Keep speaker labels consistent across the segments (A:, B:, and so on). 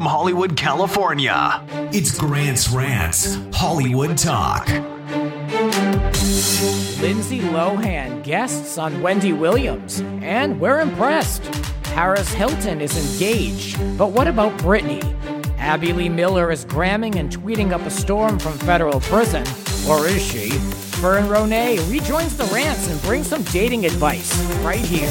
A: Hollywood, California, it's Grant's Rants Hollywood Talk.
B: Lindsay Lohan guests on Wendy Williams, and we're impressed. Paris Hilton is engaged, but what about Britney? Abby Lee Miller is gramming and tweeting up a storm from federal prison, or is she? Fern Ronay rejoins the rants and brings some dating advice right here.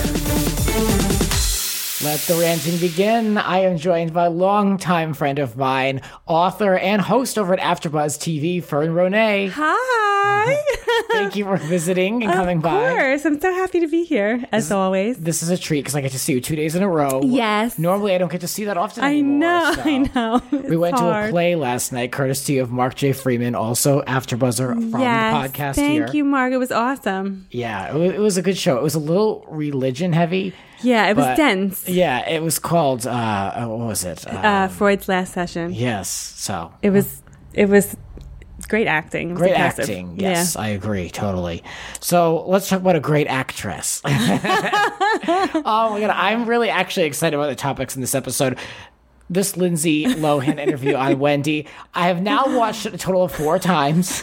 B: Let the ranting begin. I am joined by a longtime friend of mine, author and host over at AfterBuzz TV, Fern Ronay.
C: Hi.
B: Thank you for visiting and coming by.
C: Of course. I'm so happy to be here, as always.
B: This is a treat because I get to see you 2 days in a row.
C: Yes.
B: Normally, I don't get to see that often
C: I
B: anymore.
C: know.
B: We went to a play last night, courtesy of Mark J. Freeman, also AfterBuzzer from the podcast here.
C: Thank you, Mark. It was awesome.
B: Yeah, it was a good show. It was a little religion heavy.
C: Yeah, it was dense.
B: Yeah, it was called, what was it?
C: Freud's Last Session.
B: Yes, so.
C: It was great acting. It was
B: great
C: impressive.
B: acting, yes, yeah. I agree, totally. So let's talk about a great actress. Oh my God, I'm really actually excited about the topics in this episode. This Lindsay Lohan interview on Wendy, I have now watched it a total of 4 times.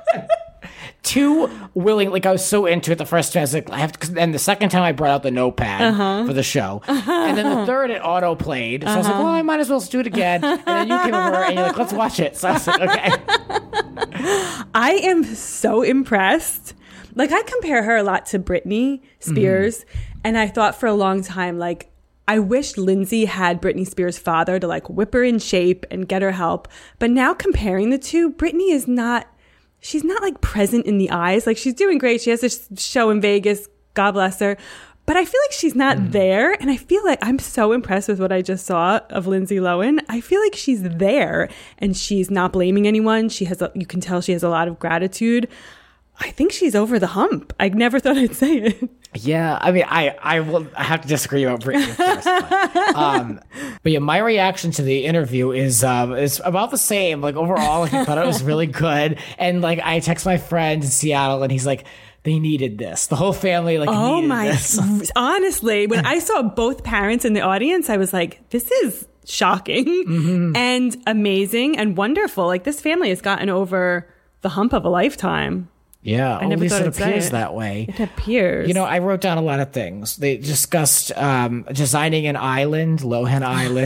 B: 2 willing, like I was so into it the first time, I was like, I have to, and the second time I brought out the notepad for the show. And then the third it auto played. So I was like, well, I might as well do it again. And then you came over and you're like, let's watch it. So I was like, okay.
C: I am so impressed. Like, I compare her a lot to Britney Spears. And I thought for a long time, like, I wish Lindsay had Britney Spears' father to like whip her in shape and get her help. But now comparing the two, Britney is not, she's not like present in the eyes. Like, she's doing great. She has this show in Vegas. God bless her. But I feel like she's not there. And I feel like I'm so impressed with what I just saw of Lindsay Lohan. I feel like she's there and she's not blaming anyone. You can tell she has a lot of gratitude. I think she's over the hump. I never thought I'd say it.
B: Yeah, I mean, I have to disagree about Britney, of course. But yeah, my reaction to the interview is about the same. Like, overall, like, I thought it was really good. And like, I text my friend in Seattle, and he's like, they needed this. The whole family needed this.
C: Honestly, when I saw both parents in the audience, I was like, this is shocking and amazing and wonderful. Like, this family has gotten over the hump of a lifetime.
B: Yeah,
C: I never thought
B: it appears that way.
C: It appears.
B: You know, I wrote down a lot of things. They discussed designing an island, Lohan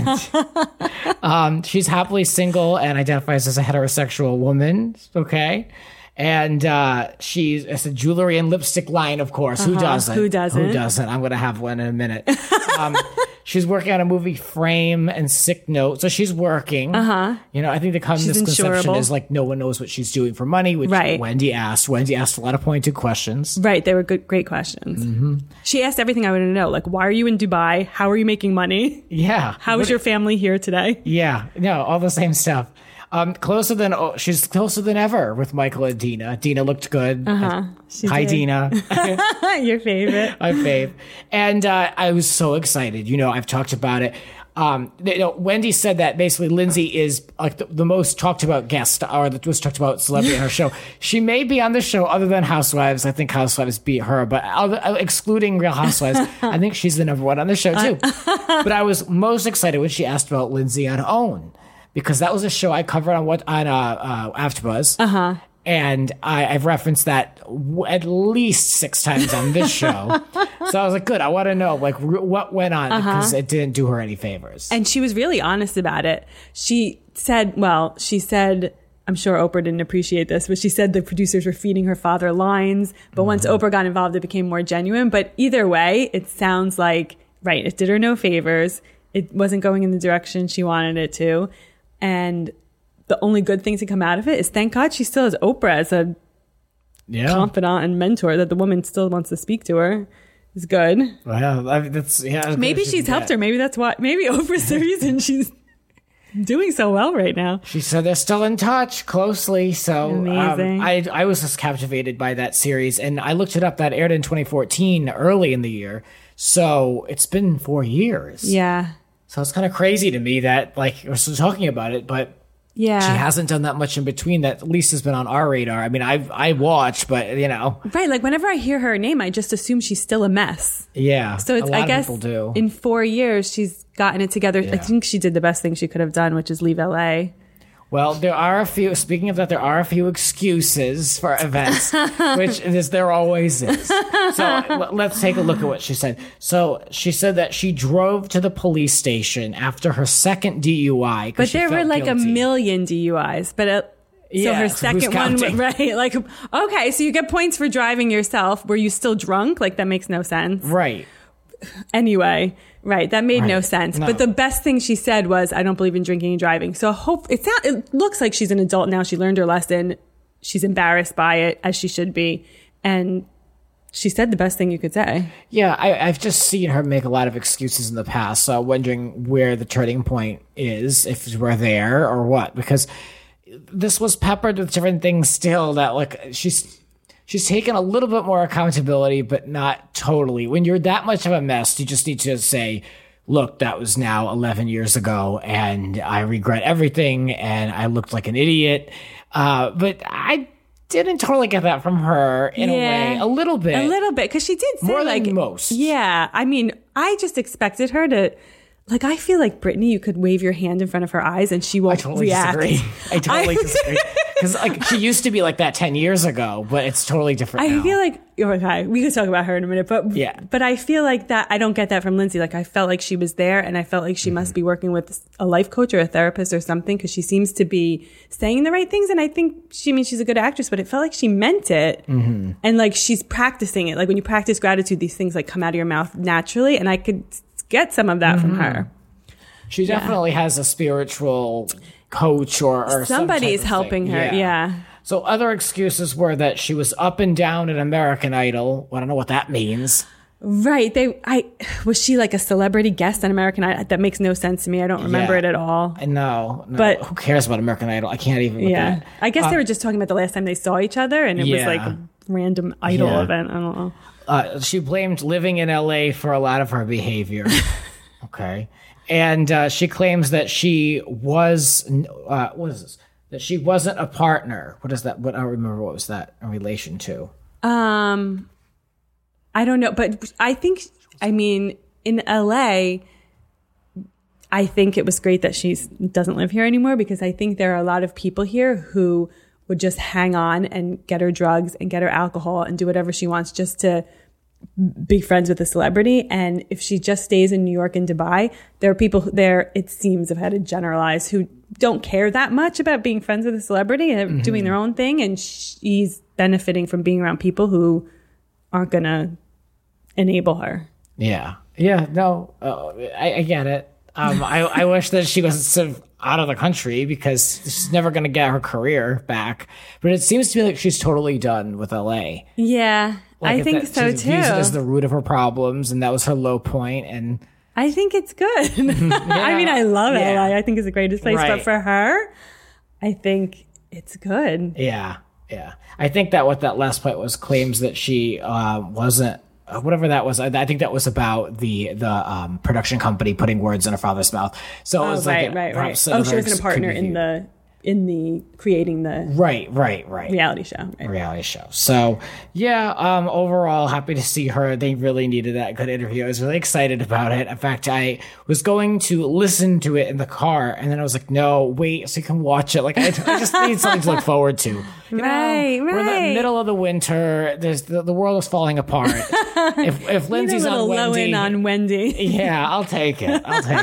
B: Island. She's happily single and identifies as a heterosexual woman. Okay. And it's a jewelry and lipstick line, of course. Who doesn't?
C: Who doesn't?
B: I'm going to have one in a minute. She's working on a movie, Frame and Sick Note. So she's working. You know, I think the common misconception is like no one knows what she's doing for money, which Wendy asked. Wendy asked a lot of pointed questions.
C: Right. They were great questions. She asked everything I wanted to know. Like, why are you in Dubai? How are you making money?
B: Yeah.
C: How is your family here today?
B: Yeah. No, all the same stuff. She's closer than ever with Michael and Dina. Dina looked good. Hi, Dina.
C: Your favorite.
B: My fave. And I was so excited. You know, I've talked about it. Wendy said that basically Lindsay is like the most talked about guest, or the most talked about celebrity on her show. She may be on the show other than Housewives. I think Housewives beat her, but excluding Real Housewives, I think she's the number one on the show too. But I was most excited when she asked about Lindsay on OWN, because that was a show I covered on AfterBuzz. And I've referenced that at least 6 times on this show. So I was like, good, I want to know like what went on, because it didn't do her any favors.
C: And she was really honest about it. She said, I'm sure Oprah didn't appreciate this, but she said the producers were feeding her father lines. But once Oprah got involved, it became more genuine. But either way, it sounds like, it did her no favors. It wasn't going in the direction she wanted it to. And the only good thing to come out of it is, thank God, she still has Oprah as a confidant and mentor, that the woman still wants to speak to her. Is good.
B: Well,
C: maybe she's helped her. Maybe that's why. Maybe Oprah's the reason she's doing so well right now.
B: She said they're still in touch closely. So
C: amazing.
B: I was just captivated by that series, and I looked it up. That aired in 2014, early in the year. So it's been 4 years.
C: Yeah.
B: So it's kind of crazy to me that like we're still talking about it, but
C: Yeah.
B: She hasn't done that much in between that at least has been on our radar. I mean, I watch, but you know.
C: Right. Like whenever I hear her name, I just assume she's still a mess.
B: Yeah.
C: So it's,
B: a lot
C: I guess
B: of people do.
C: in 4 years, she's gotten it together.
B: Yeah.
C: I think she did the best thing she could have done, which is leave LA.
B: Well, there are a few, speaking of that, there are a few excuses for events, which there always is. So let's take a look at what she said. So she said that she drove to the police station after her second DUI.
C: But there were like
B: guilty.
C: a million DUIs. But so
B: Yeah,
C: her
B: so who's
C: second one,
B: counting?
C: right? Like, okay, so you get points for driving yourself. Were you still drunk? Like, that makes no sense.
B: Right.
C: Anyway, right, that made no
B: Right.
C: sense.
B: No.
C: But the best thing she said was, "I don't believe in drinking and driving." So it looks like she's an adult now. She learned her lesson. She's embarrassed by it, as she should be, and she said the best thing you could say.
B: Yeah, I've just seen her make a lot of excuses in the past, so wondering where the turning point is, if we're there or what, because this was peppered with different things still that, like, she's taken a little bit more accountability, but not totally. When you're that much of a mess, you just need to say, look, that was now 11 years ago, and I regret everything, and I looked like an idiot. But I didn't totally get that from her in a way. A little bit.
C: A little bit, because she did say,
B: More than
C: like,
B: most.
C: Yeah, I mean, I just expected her to, like, I feel like Brittany, you could wave your hand in front of her eyes and she won't
B: I totally
C: react.
B: disagree. I totally disagree. Because like she used to be like that 10 years ago, but it's totally different now.
C: I feel like, okay, we could talk about her in a minute, but
B: Yeah.
C: but I feel like that, I don't get that from Lindsay. Like, I felt like she was there, and I felt like she
B: Mm-hmm.
C: must be working with a life coach or a therapist or something, because she seems to be saying the right things, and I think she's a good actress, but it felt like she meant it,
B: Mm-hmm.
C: and like she's practicing it. Like when you practice gratitude, these things like come out of your mouth naturally, and I could get some of that from her.
B: She definitely has a spiritual coach or some
C: Somebody's
B: type of
C: helping
B: thing.
C: her, yeah.
B: So other excuses were that she was up and down at American Idol. I don't know what that means.
C: Right. Was she like a celebrity guest on American Idol? That makes no sense to me. I don't remember
B: Yeah.
C: it at all.
B: No,
C: But-
B: who cares about American Idol? I can't even with
C: Yeah.
B: that.
C: I guess they were just talking about the last time they saw each other, and it was
B: Yeah.
C: like a random idol
B: Yeah.
C: event. I don't know.
B: She blamed living in LA for a lot of her behavior. Okay. And she claims that she was, what is this? That she wasn't a partner. What is that? I don't remember what was that in relation to.
C: I don't know, but I mean, in LA, I think it was great that she doesn't live here anymore, because I think there are a lot of people here who would just hang on and get her drugs and get her alcohol and do whatever she wants just to be friends with a celebrity. And if she just stays in New York and Dubai, there are people there, it seems, I've had to generalize, who don't care that much about being friends with a celebrity and
B: Mm-hmm.
C: doing their own thing. And she's benefiting from being around people who aren't going to enable her.
B: Yeah. Yeah. No, I get it. I wish that she was sort of out of the country, because she's never going to get her career back. But it seems to me like she's totally done with LA.
C: Yeah,
B: Like
C: I
B: if
C: think
B: that-
C: so
B: she views it as
C: too.
B: the root of her problems, and that was her low point. And
C: I think it's good. I mean, I love
B: Yeah.
C: LA. I think it's the greatest place.
B: Right.
C: But for her, I think it's good.
B: yeah, I think that what that last point was, claims that she wasn't. Whatever that was, I think that was about the production company putting words in her father's mouth. So it was
C: right.
B: perhaps
C: Oh, she
B: another
C: wasn't a partner
B: could be viewed.
C: in the creating the
B: Right.
C: reality show. Right.
B: Reality show. So yeah, overall happy to see her. They really needed that good interview. I was really excited about it. In fact, I was going to listen to it in the car, and then I was like, no, wait, so you can watch it. Like I just need something to look forward to. You
C: Right.
B: We're in the middle of the winter. There's the world is falling apart. If Lindsay's
C: Need a
B: on
C: little low
B: Wendy,
C: in on Wendy.
B: yeah, I'll take it.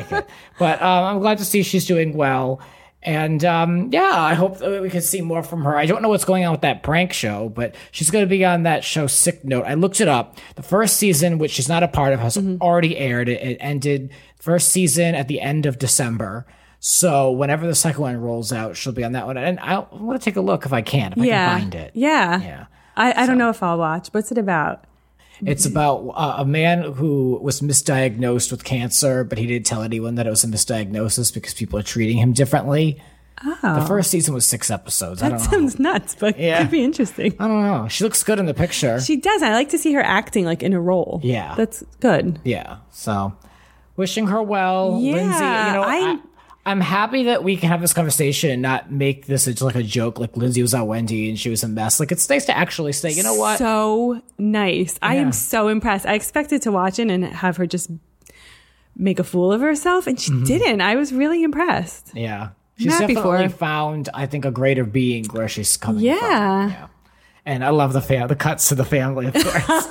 B: But I'm glad to see she's doing well. And I hope that we can see more from her. I don't know what's going on with that prank show, but she's going to be on that show Sick Note. I looked it up. The first season, which she's not a part of, has already aired. It ended first season at the end of December. So whenever the second one rolls out, she'll be on that one. And I want to take a look if I can find it.
C: Yeah. I don't know if I'll watch. What's it about?
B: It's about a man who was misdiagnosed with cancer, but he didn't tell anyone that it was a misdiagnosis because people are treating him differently.
C: Oh.
B: The first season was 6 episodes. I
C: That
B: don't know.
C: sounds nuts, but
B: Yeah.
C: it could be interesting.
B: I don't know. She looks good in the picture.
C: She does. I like to see her acting like in a role.
B: Yeah.
C: That's good.
B: Yeah. So wishing her well.
C: Yeah,
B: Lindsay, I'm happy that we can have this conversation and not make this into like a joke, like Lindsay was on Wendy and she was a mess. Like, it's nice to actually say, you know what?
C: So nice. I
B: Yeah.
C: am so impressed. I expected to watch it and have her just make a fool of herself, and she didn't. I was really impressed.
B: Yeah. She's
C: happy for
B: definitely
C: her.
B: found, I think, a greater being where she's coming
C: Yeah.
B: from. Yeah. And I love the cuts to the family, of course.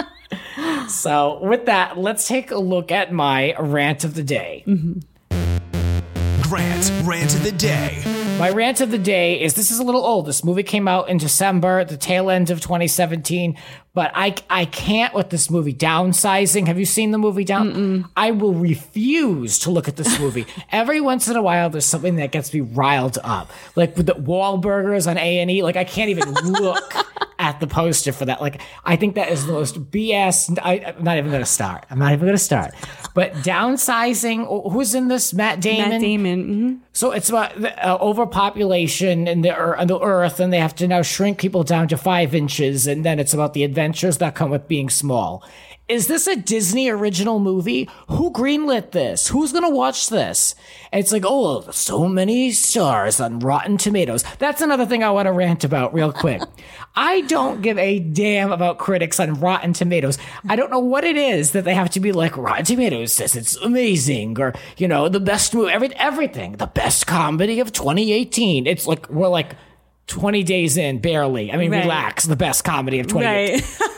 B: So with that, let's take a look at my rant of the day.
A: Grant's Rant of the Day.
B: My rant of the day is, this is a little old. This movie came out in December, the tail end of 2017, but I can't with this movie, Downsizing. Have you seen the movie I will refuse to look at this movie. Every once in a while, there's something that gets me riled up. Like with the Wahlburgers on A&E, like I can't even look at the poster for that. Like, I think that is the most BS. I'm not even going to start. But Downsizing, who's in this? Matt Damon?
C: Matt Damon.
B: So it's about the, overpopulation in the earth, and they have to now shrink people down to 5 inches, and then it's about the adventures that come with being small. Is this a Disney original movie? Who greenlit this? Who's gonna watch this? And it's like, oh, so many stars on Rotten Tomatoes. That's another thing I want to rant about real quick. I don't give a damn about critics on Rotten Tomatoes. I don't know what it is that they have to be like, Rotten Tomatoes says it's amazing, or, you know, the best movie, everything, the best comedy of 2018. It's like, we're like 20 days in, barely. I mean,
C: Right.
B: relax, the best comedy of 2018.
C: Right.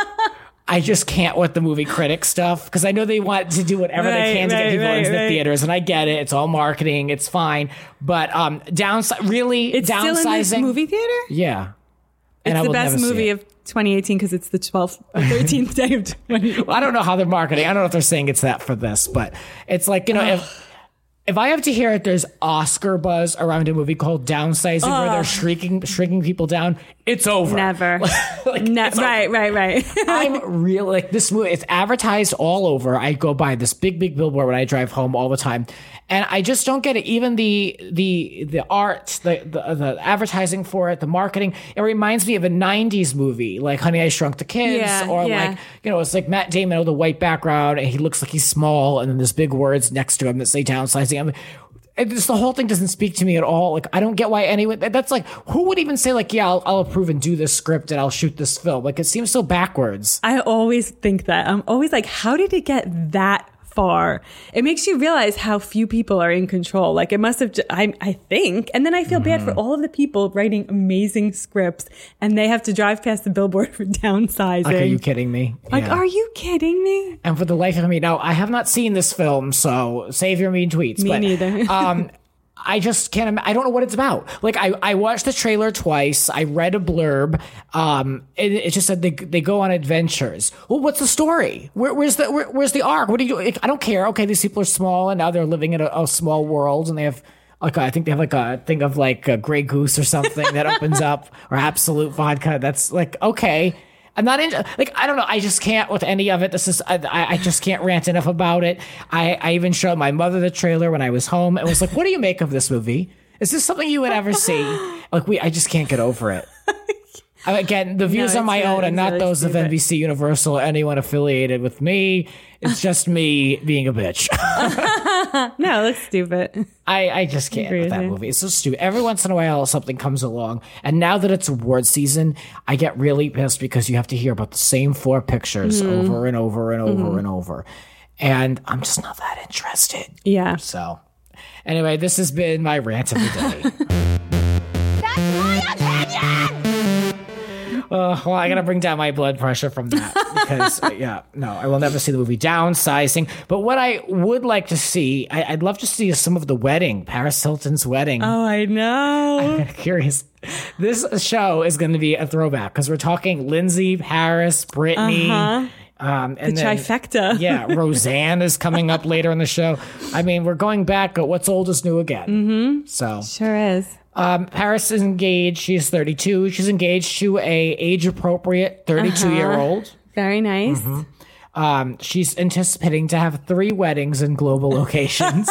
B: I just can't with the movie critic stuff, because I know they want to do whatever they can to get people into the theaters, and I get it. It's all marketing. It's fine. But
C: It's
B: downsizing.
C: still in this movie theater?
B: Yeah. And I
C: It's the
B: will
C: best
B: never see
C: movie
B: it.
C: of 2018 because it's the 12th or 13th day of 2018.
B: I don't know how they're marketing. I don't know if they're saying it's that for this, but it's like, you know, if I have to hear it, there's Oscar buzz around a movie called Downsizing where they're shrinking people down. It's over.
C: Never.
B: It's over.
C: Right.
B: I'm really like, this movie. It's advertised all over. I go by this big billboard when I drive home all the time, and I just don't get it. Even the art, the advertising for it, the marketing. It reminds me of a '90s movie like Honey, I Shrunk the Kids, like, you know, it's like Matt Damon with a white background and he looks like he's small, and then there's big words next to him that say downsizing. I mean, the whole thing doesn't speak to me at all. Like, I don't get why anyone, that's like, who would even say like, yeah, I'll approve and do this script and I'll shoot this film? Like, it seems so backwards.
C: I always think that. I'm always like, how did it get that far? It makes you realize how few people are in control. Like, it must have, I think. And then I feel bad for all of the people writing amazing scripts and they have to drive past the billboard for downsizing.
B: Like, are you kidding me?
C: Like,
B: Yeah.
C: are you kidding me?
B: And for the life of me, now, I have not seen this film, so save your mean tweets.
C: Me neither.
B: I just can't. I don't know what it's about. Like, I watched the trailer twice. I read a blurb. It just said they go on adventures. Well, what's the story? Where's the arc? What do you do? I don't care. Okay, these people are small, and now they're living in a small world, and they have. Like, I think they have like a thing of like a Grey Goose or something that opens up, or Absolute Vodka. That's like, okay. I'm not into, like, I don't know. I just can't with any of it. This is, I just can't rant enough about it. I even showed my mother the trailer when I was home. It was like, what do you make of this movie? Is this something you would ever see? Like, I just can't get over it. Again, the views
C: No,
B: are my
C: it's
B: own
C: really-
B: and not
C: it's
B: those of
C: stupid.
B: NBC Universal or anyone affiliated with me. It's just me being a bitch.
C: No, it looks stupid.
B: I just can't
C: Agree
B: with
C: with
B: that
C: you.
B: movie. It's so stupid. Every once in a while, something comes along. And now that it's award season, I get really pissed because you have to hear about the same 4 pictures over and over and over and over. And I'm just not that interested.
C: Yeah.
B: So, anyway, this has been my rant of the day.
D: That's my opinion!
B: Well, I gotta bring down my blood pressure from that because, I will never see the movie Downsizing. But what I would like to see, I'd love to see some of the wedding, Paris Hilton's wedding.
C: Oh, I know.
B: Curious. This show is going to be a throwback because we're talking Lindsay, Paris, Brittany. And
C: The trifecta.
B: Yeah, Roseanne is coming up later in the show. I mean, we're going back at what's old is new again. Mm-hmm. So
C: Sure is.
B: Paris is engaged. She's 32. She's engaged to a age-appropriate 32-year-old.
C: Very nice.
B: She's anticipating to have 3 weddings in global locations.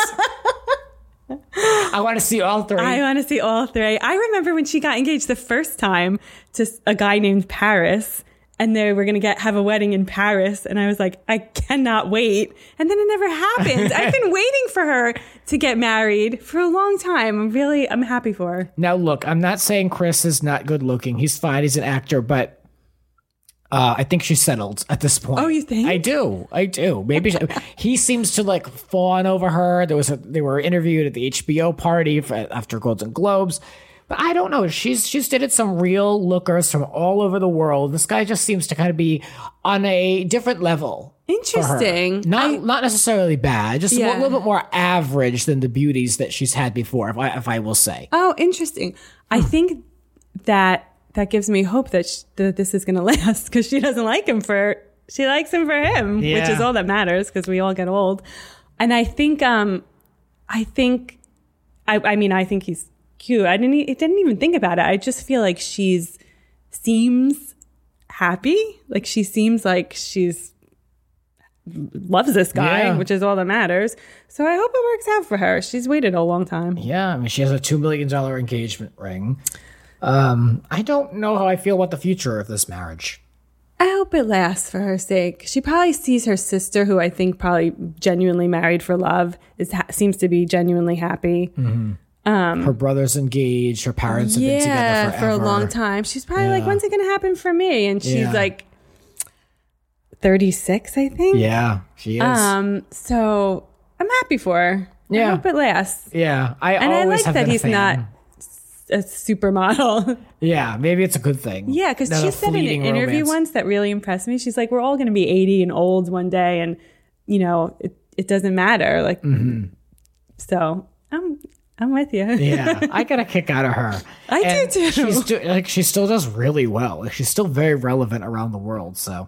B: I want to see all 3.
C: I want to see all 3. I remember when she got engaged the first time to a guy named Paris. and they were going to have a wedding in Paris. And I was like, I cannot wait. And then it never happened. I've been waiting for her to get married for a long time. I'm happy for her.
B: Now, look, I'm not saying Chris is not good looking. He's fine. He's an actor, but I think she's settled at this point.
C: Oh, you think?
B: I do. Maybe he seems to like fawn over her. They were interviewed at the HBO party after Golden Globes. But I don't know. She's dated some real lookers from all over the world. This guy just seems to kind of be on a different level.
C: Interesting.
B: Not necessarily bad, just
C: Yeah.
B: a little bit more average than the beauties that she's had before, if I will say.
C: Oh, interesting. I think that gives me hope that this is going to last, because she doesn't like him she likes him for him, which
B: Yeah.
C: is all that matters, because we all get old. And I think he's cute. I didn't even think about it. I just feel like seems happy. Like she seems like loves this guy,
B: Yeah.
C: which is all that matters. So I hope it works out for her. She's waited a long time.
B: Yeah, I mean, she has a $2 million engagement ring. I don't know how I feel about the future of this marriage.
C: I hope it lasts for her sake. She probably sees her sister, who I think probably genuinely married for love, seems to be genuinely happy.
B: Her brother's engaged. Her parents have been together forever.
C: for a long time. She's probably like, when's it going to happen for me? And she's
B: Yeah.
C: like 36, I think.
B: Yeah, she is.
C: So I'm happy for her.
B: Yeah.
C: I hope it lasts.
B: Yeah, I
C: And I
B: always
C: like
B: have
C: that
B: been a
C: he's
B: fan.
C: not a supermodel.
B: Yeah, maybe it's a good thing.
C: Yeah, because
B: Not
C: she
B: a
C: said in an
B: fleeting
C: interview
B: romance.
C: once that really impressed me. She's like, we're all going to be 80 and old one day, and it doesn't matter. Like, so I'm with you.
B: Yeah, I got a kick out of her.
C: I do too.
B: She still does really well. Like, she's still very relevant around the world. So,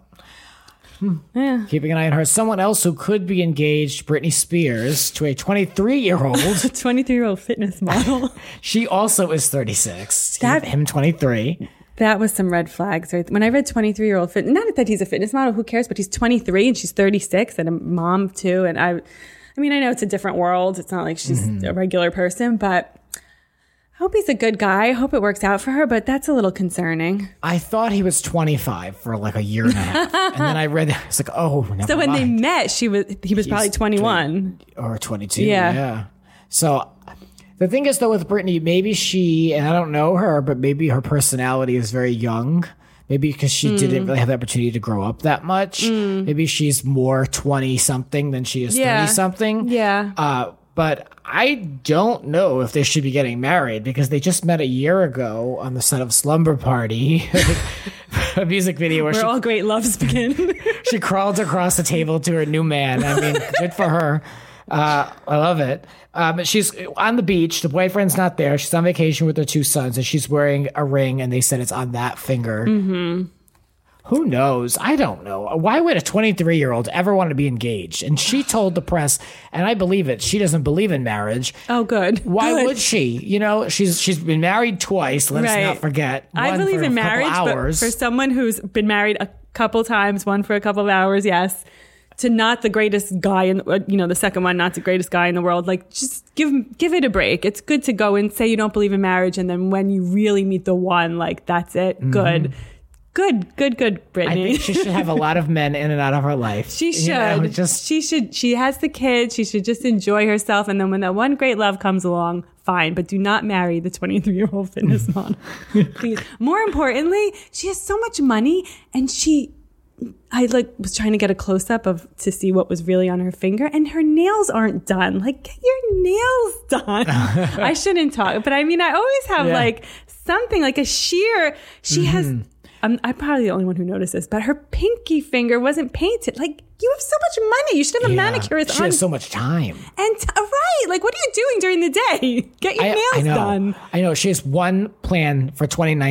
C: Yeah.
B: keeping an eye on her. Someone else who could be engaged, Britney Spears, to a 23-year-old.
C: 23-year-old fitness model.
B: She also is 36.
C: That-
B: Him 23.
C: That was some red flags, right? When I read 23-year-old fit, not that he's a fitness model, who cares? But he's 23 and she's 36 and a mom too. And I know it's a different world. It's not like she's a regular person, but I hope he's a good guy. I hope it works out for her, but that's a little concerning.
B: I thought he was 25 for like a year and a half. And then I read, it's like, oh, never
C: So when they
B: mind.
C: met, he was probably 21.
B: Or 22.
C: Yeah.
B: Yeah. So the thing is, though, with Britney, maybe she, and I don't know her, but maybe her personality is very young. Maybe because she didn't really have the opportunity to grow up that much. Maybe she's more 20-something than she is
C: Yeah.
B: 30-something.
C: Yeah.
B: But I don't know if they should be getting married because they just met a year ago on the set of Slumber Party, a music video where
C: Where all great loves begin.
B: she crawled across the table to her new man. I mean, good for her. I love it. But she's on the beach. The boyfriend's not there. She's on vacation with her two sons, and she's wearing a ring, and they said it's on that finger. Mm-hmm. Who knows? I don't know. Why would a 23-year-old ever want to be engaged? And she told the press, and I believe it, she doesn't believe in marriage.
C: Oh, good.
B: Why
C: Good.
B: would she? You know, she's been married twice. Let us
C: Right.
B: not forget.
C: I
B: One
C: believe
B: for
C: in
B: a couple
C: marriage,
B: hours.
C: but for someone who's been married a couple times, one for a couple of hours, yes, to not the greatest guy in, the second one, not the greatest guy in the world, like just give it a break. It's good to go and say you don't believe in marriage, and then when you really meet the one, like that's it.
B: Mm-hmm.
C: Good, Brittany.
B: I think she should have a lot of men in and out of her life.
C: She should.
B: You know,
C: She has the kids. She should just enjoy herself. And then when that one great love comes along, fine. But do not marry the 23-year-old fitness model. Please. More importantly, she has so much money, and I was trying to get a close up to see what was really on her finger, and her nails aren't done. Like, get your nails done. I shouldn't talk, but I mean, I always have like something like a sheer. She has. I'm probably the only one who noticed this, but her pinky finger wasn't painted. Like, you have so much money. You should have a manicurist
B: She has so much time.
C: And right, like, what are you doing during the day? Get your nails done.
B: I know. She has one plan for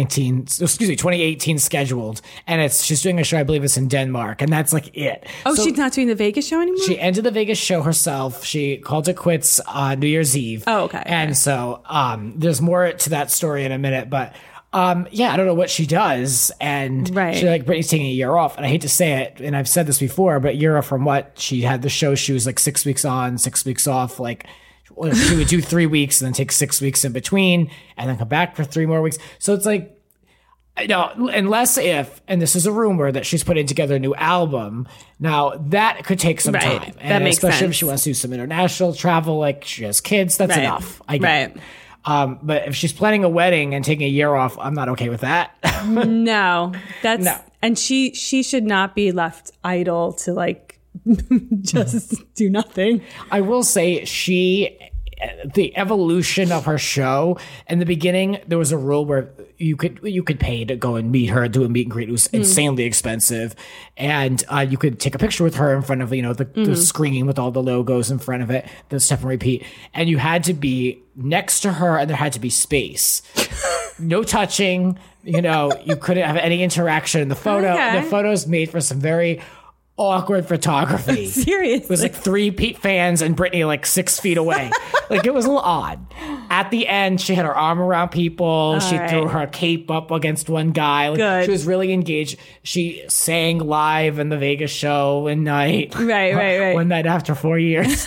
B: 2018 scheduled, and she's doing a show, I believe it's in Denmark, and that's like it.
C: Oh,
B: So
C: she's not doing the Vegas show anymore?
B: she ended the Vegas show herself. She called it quits on New Year's Eve.
C: Oh, okay.
B: And so there's more to that story in a minute, but I don't know what she does, and
C: Right.
B: she Britney's taking a year off, and I hate to say it, and I've said this before, but year off from what she had the show, she was like 6 weeks on, 6 weeks off, like she would do 3 weeks and then take 6 weeks in between, and then come back for 3 more weeks. So it's like No, unless if, and this is a rumor, that she's putting together a new album. Now, that could take some
C: Right.
B: time.
C: That
B: And
C: makes
B: especially
C: sense.
B: if she wants to do some international travel, like she has kids, that's
C: Right.
B: enough. I get
C: Right.
B: it. But if she's planning a wedding and taking a year off, I'm not okay with that.
C: No, that's
B: No.
C: and she should not be left idle to like just do nothing.
B: I will say the evolution of her show, in the beginning, there was a rule where you could pay to go and meet her, do a meet and greet. It was insanely expensive. And you could take a picture with her in front of, the screen with all the logos in front of it, the step and repeat. And you had to be next to her and there had to be space. No touching, you couldn't have any interaction in the photo.
C: Okay.
B: The photo's made for some very awkward photography.
C: Seriously.
B: It was like 3 Pete fans and Brittany like 6 feet away. Like it was a little odd. At the end, she had her arm around people. She
C: right.
B: threw her cape up against one guy. Like,
C: Good.
B: She was really engaged. She sang live in the Vegas show one night.
C: Right.
B: One night after 4 years.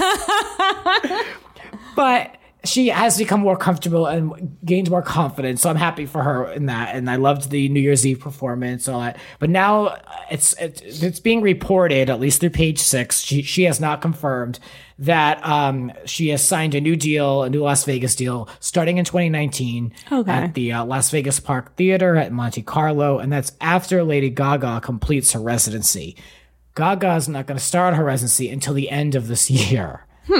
B: But she has become more comfortable and gained more confidence. So I'm happy for her in that. And I loved the New Year's Eve performance and all that. But now it's being reported, at least through Page Six. She has not confirmed that she has signed a new deal, a new Las Vegas deal, starting in 2019 at the Las Vegas Park Theater at Monte Carlo. And that's after Lady Gaga completes her residency. Gaga's not going to start her residency until the end of this year.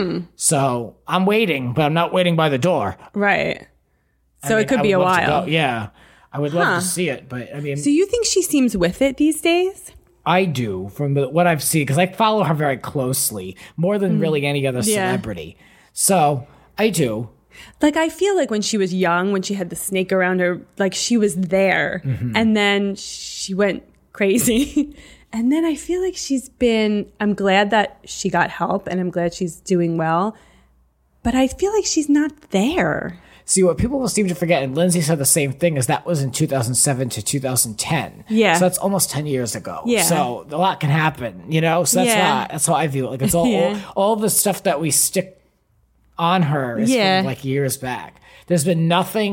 B: So I'm waiting, but I'm not waiting by the door.
C: Right.
B: I
C: So
B: mean,
C: it could
B: I
C: be a
B: would love to
C: while.
B: go. Yeah. I would love to see it, but I mean,
C: So you think she seems with it these days?
B: I do from what I've seen, because I follow her very closely, more than really any other celebrity. So I do.
C: Like, I feel like when she was young, when she had the snake around her, like she was there and then she went crazy. And then I feel like I'm glad that she got help and I'm glad she's doing well. But I feel like she's not there.
B: See, what people will seem to forget, and Lindsay said the same thing, is that was in 2007 to 2010.
C: Yeah.
B: So that's almost 10 years ago.
C: Yeah.
B: So a lot can happen, So that's how I view it. Like it's all the stuff that we stick on her is from like years back. There's been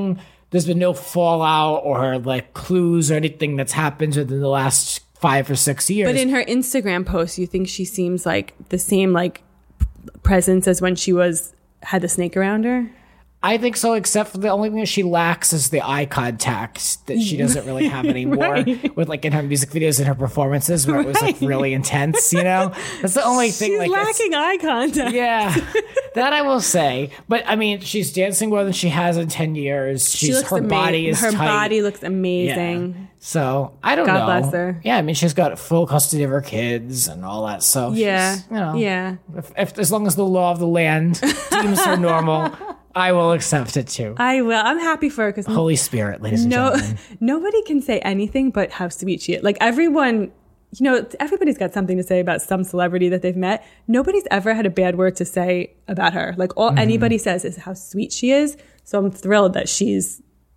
B: no fallout or like clues or anything that's happened within the last 5 or 6 years.
C: But in her Instagram posts, you think she seems like the same like presence as when she had the snake around her?
B: I think so, except for the only thing that she lacks is the eye contact that she doesn't really have anymore with like in her music videos and her performances where it was like really intense, That's the only thing.
C: She's
B: Like
C: lacking eye contact.
B: yeah, that I will say. But I mean, she's dancing more than she has in 10 years.
C: Her
B: body is
C: her
B: tight.
C: body looks
B: Yeah.
C: amazing.
B: So I don't know.
C: God bless her.
B: Yeah, I mean, she's got full custody of her kids and all that. So
C: Yeah.
B: she's,
C: Yeah.
B: if as long as the law of the land deems her normal, I will accept it too.
C: I will. I'm happy for her because
B: Holy Spirit, ladies and gentlemen.
C: nobody can say anything but how sweet she is. Like everyone, everybody's got something to say about some celebrity that they've met. Nobody's ever had a bad word to say about her. Like all anybody says is how sweet she is. So I'm thrilled that seems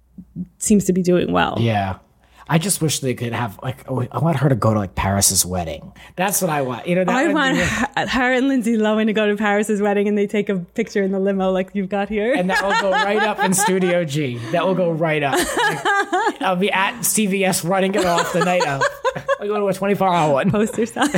C: to be doing well.
B: Yeah. I just wish they could have I want her to go to like Paris's wedding. That's what I want.
C: I want her and Lindsay Lohan to go to Paris's wedding and they take a picture in the limo like you've got here.
B: and that will go right up in Studio G. That will go right up. I'll be at CVS running it off the night of. I'll go to a 24-hour one.
C: Poster sign.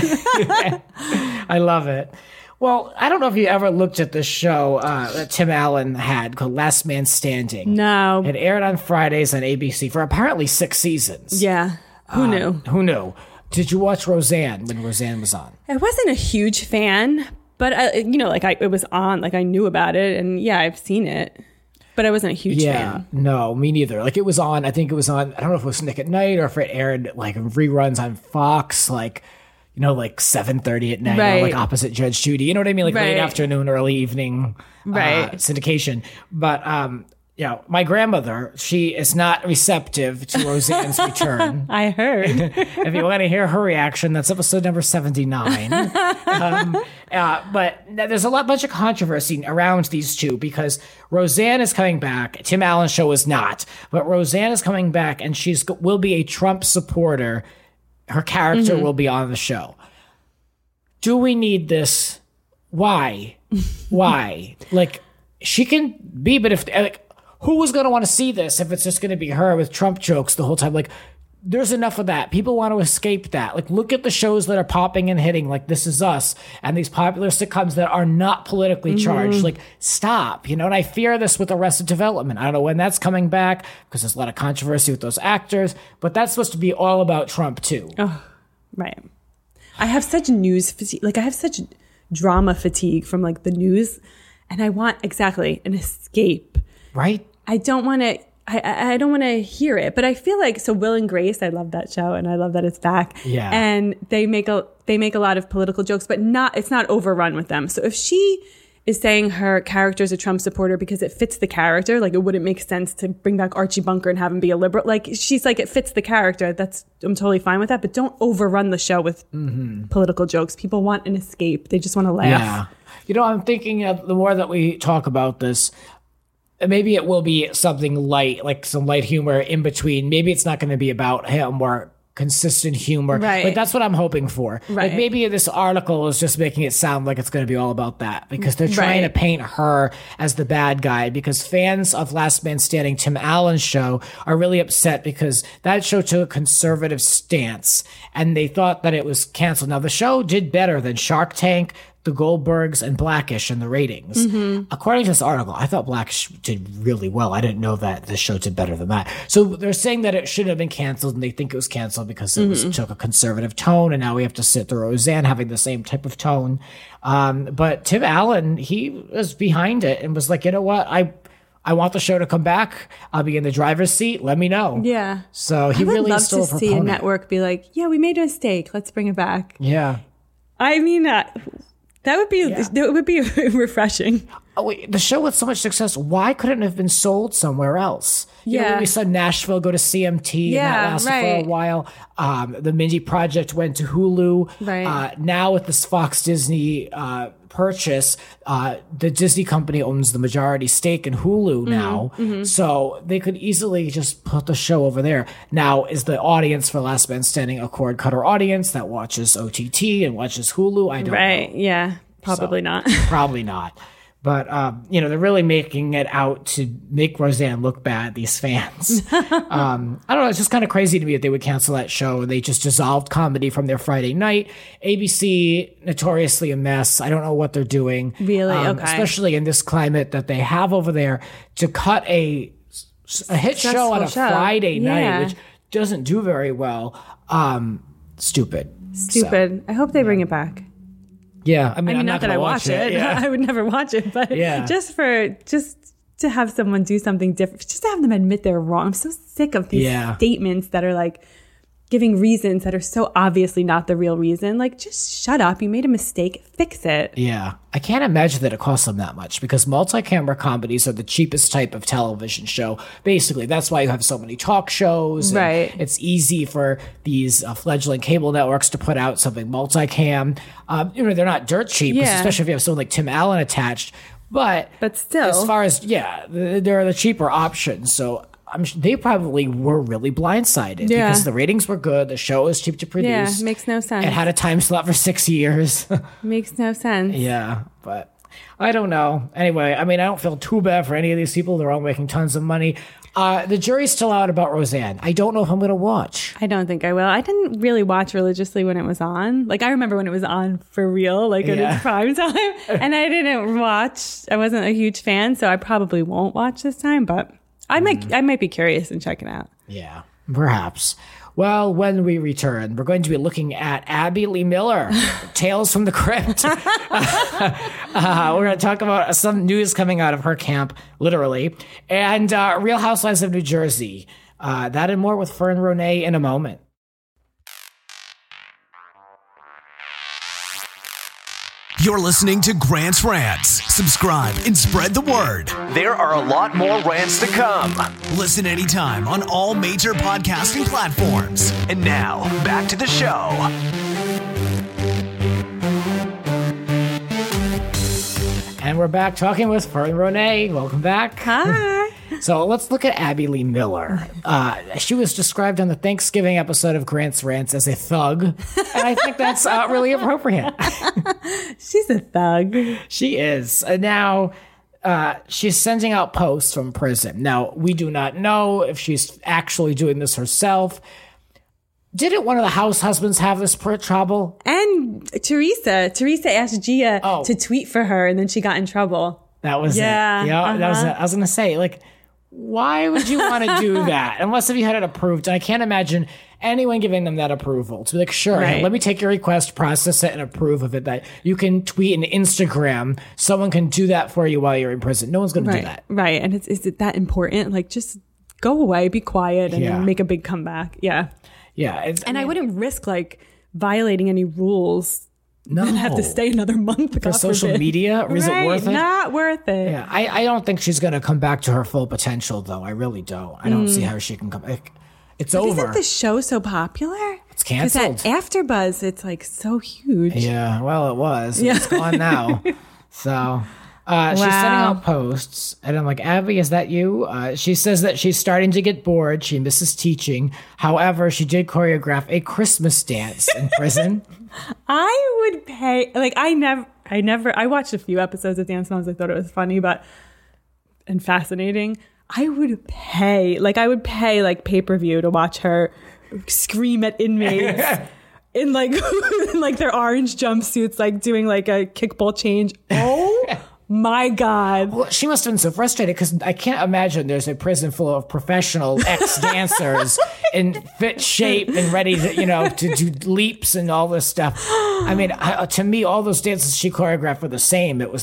B: I love it. Well, I don't know if you ever looked at this show that Tim Allen had called Last Man Standing.
C: No.
B: It aired on Fridays on ABC for apparently 6 seasons.
C: Yeah. Who knew?
B: Who knew? Did you watch Roseanne when Roseanne was on?
C: I wasn't a huge fan, but it was on. Like I knew about it, and yeah, I've seen it, but I wasn't a huge fan.
B: No, me neither. Like it was on. I think it was on. I don't know if it was Nick at Night or if it aired like reruns on Fox, like 7:30 at night, or like opposite Judge Judy. You know what I mean? Like late afternoon, early evening, syndication. But my grandmother, she is not receptive to Roseanne's return.
C: I heard.
B: If you want to hear her reaction, that's episode number 79. But there's a bunch of controversy around these two because Roseanne is coming back. Tim Allen's show is not, but Roseanne is coming back, and will be a Trump supporter. Her character will be on the show. Do we need this? Why? Why? Like she can be, but if who was going to want to see this if it's just going to be her with Trump jokes the whole time? Like, there's enough of that. People want to escape that. Like, look at the shows that are popping and hitting, like This Is Us, and these popular sitcoms that are not politically charged. Like, stop, and I fear this with Arrested Development. I don't know when that's coming back because there's a lot of controversy with those actors, but that's supposed to be all about Trump too.
C: Oh, right. I have such news fatigue. Like, I have such drama fatigue from like the news, and I want an escape.
B: Right?
C: I don't want to. I don't want to hear it, but I feel like Will and Grace. I love that show, and I love that it's back.
B: Yeah,
C: and they make a lot of political jokes, but it's not overrun with them. So if she is saying her character is a Trump supporter because it fits the character, like it wouldn't make sense to bring back Archie Bunker and have him be a liberal. Like she's like, it fits the character. I'm totally fine with that, but don't overrun the show with political jokes. People want an escape. They just want to laugh.
B: Yeah, I'm thinking the more that we talk about this, maybe it will be something light, like some light humor in between. Maybe it's not going to be about him or consistent humor.
C: Right.
B: But that's what I'm hoping for.
C: Right.
B: Like maybe this article is just making it sound like it's going to be all about that because they're trying to paint her as the bad guy because fans of Last Man Standing, Tim Allen's show, are really upset because that show took a conservative stance and they thought that it was canceled. Now the show did better than Shark Tank, The Goldbergs, and Blackish in the ratings. According to this article, I thought Blackish did really well. I didn't know that the show did better than that. So they're saying that it shouldn't have been canceled, and they think it was canceled because it took a conservative tone, and now we have to sit through Roseanne having the same type of tone. But Tim Allen, he was behind it and was like, you know what? I want the show to come back. I'll be in the driver's seat. Let me know.
C: Yeah.
B: So he really is still a proponent.
C: I would love to see a network be like, yeah, we made a mistake. Let's bring it back.
B: Yeah.
C: I mean, that would be refreshing.
B: Oh, wait, the show with so much success, why couldn't it have been sold somewhere else? You know, when we saw Nashville go to CMT, and that lasted for a while. The Mindy Project went to Hulu.
C: Right.
B: Now with this Fox Disney purchase, the Disney company owns the majority stake in Hulu now. So they could easily just put the show over there. Now, is the audience for Last Man Standing a cord cutter audience that watches OTT and watches Hulu? I don't know.
C: Right, yeah. Probably not.
B: Probably not. But, they're really making it out to make Roseanne look bad, these fans. I don't know. It's just kind of crazy to me that they would cancel that show. They just dissolved comedy from their Friday night. ABC, notoriously a mess. I don't know what they're doing.
C: Really? Okay.
B: Especially in this climate that they have over there to cut a hit show on a Friday night, which doesn't do very well. Stupid.
C: So, I hope they bring it back.
B: Yeah, I mean, I'm
C: not that I watch it.
B: Yeah.
C: I would never watch it, but just to have someone do something different, just to have them admit they're wrong. I'm so sick of these statements that are like giving reasons that are so obviously not the real reason. Like, just shut up. You made a mistake. Fix it.
B: Yeah. I can't imagine that it costs them that much because multi-camera comedies are the cheapest type of television show. Basically, that's why you have so many talk shows.
C: Right.
B: It's easy for these fledgling cable networks to put out something multicam. They're not dirt cheap, especially if you have someone like Tim Allen attached. But
C: still,
B: as far as, they're the cheaper options. So they probably were really blindsided because the ratings were good. The show was cheap to produce.
C: Yeah, makes no sense.
B: It had a time slot for 6 years.
C: Makes no sense.
B: Yeah, but I don't know. Anyway, I mean, I don't feel too bad for any of these people. They're all making tons of money. The jury's still out about Roseanne. I don't know if I'm going to watch.
C: I don't think I will. I didn't really watch religiously when it was on. Like, I remember when it was on for real, like in its prime time. And I didn't watch. I wasn't a huge fan, so I probably won't watch this time, but I might be curious and check it out.
B: Yeah, perhaps. Well, when we return, we're going to be looking at Abby Lee Miller, Tales from the Crypt. We're going to talk about some news coming out of her camp, literally, and Real Housewives of New Jersey. That and more with Fern Ronay in a moment.
A: You're listening to Grant's Rants. Subscribe and spread the word. There are a lot more rants to come. Listen anytime on all major podcasting platforms. And now, back to the show.
B: And we're back talking with Fern Ronay. Welcome back.
C: Hi.
B: So let's look at Abby Lee Miller. She was described on the Thanksgiving episode of Grant's Rants as a thug. And I think that's really appropriate.
C: She's a thug.
B: She is. Now, she's sending out posts from prison. Now, we do not know if she's actually doing this herself. Didn't one of the house husbands have this trouble?
C: And Teresa asked Gia to tweet for her, and then she got in trouble.
B: That was it. Yeah, that was it. I was going to say, like, why would you want to do that? Unless if you had it approved. I can't imagine anyone giving them that approval. To be like, sure,
C: Right.
B: let me take your request, process it, and approve of it. That you can tweet and Instagram. Someone can do that for you while you're in prison. No one's going to do that.
C: Right. And is it that important? Like, just go away, be quiet, and then make a big comeback. Yeah.
B: Yeah.
C: I wouldn't risk, like, violating any rules.
B: No.
C: And have to stay another month
B: For social media? Or is it worth it?
C: Not worth it.
B: Yeah, I don't think she's going to come back to her full potential, though. I really don't. I don't see how she can come back. It's over.
C: Isn't the show so popular?
B: It's canceled.
C: Because at AfterBuzz, it's like so huge.
B: Yeah, well, it was. Yeah. It's gone now. So she's sending out posts, and I'm like, Abby, is that you? She says that she's starting to get bored. She misses teaching. However, she did choreograph a Christmas dance in prison.
C: I would pay, like, I watched a few episodes of Dance Moms. I thought it was funny, and fascinating. I would pay like pay-per-view to watch her scream at inmates in like, in like their orange jumpsuits, like doing like a kickball change. Oh my God.
B: Well, she must have been so frustrated because I can't imagine there's a prison full of professional ex-dancers in fit shape and ready to, to do leaps and all this stuff. I mean, to me, all those dances she choreographed were the same. It was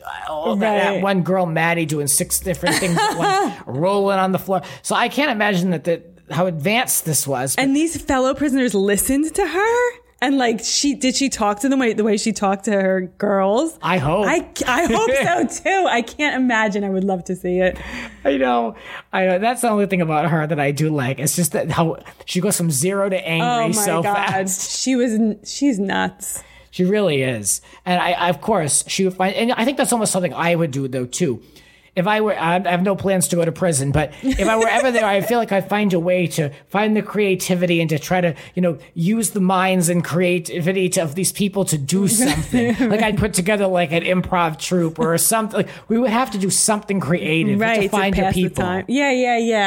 B: that one girl, Maddie, doing 6 different things at once, rolling on the floor. So I can't imagine how advanced this was.
C: And these fellow prisoners listened to her? And like, did she talk to them the way she talked to her girls?
B: I hope.
C: I hope so too. I can't imagine. I would love to see it.
B: I know. That's the only thing about her that I do like. It's just that how she goes from 0 to angry so fast.
C: She's nuts.
B: She really is. And I of course, she would find, and I think that's almost something I would do though too. If I have no plans to go to prison, but if I were ever there, I feel like I'd find a way to find the creativity and to try to, use the minds and creativity of these people to do something. Like I'd put together like an improv troupe or something. Like we would have to do something creative to find your people.
C: The time. Yeah.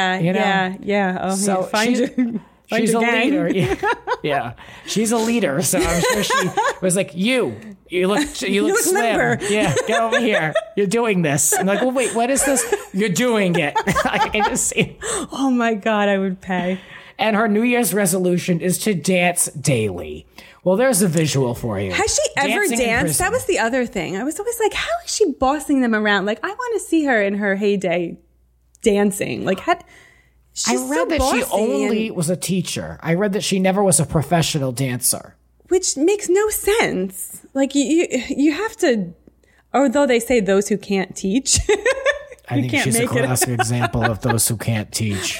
C: Yeah. Oh,
B: so she's a leader. Yeah. She's a leader. So I'm sure she was like, you look slim.
C: Limber.
B: Yeah, get over here. You're doing this. I'm like, well, wait, what is this? You're doing it. I can just see.
C: Oh my God, I would pay.
B: And her New Year's resolution is to dance daily. Well, there's a visual for you.
C: Has she ever danced? That was the other thing. I was always like, how is she bossing them around? Like, I want to see her in her heyday dancing. Like,
B: I read that she only was a teacher. I read that she never was a professional dancer.
C: Which makes no sense. Like, you have to, although they say those who can't teach.
B: I think she's a classic example of those who can't teach.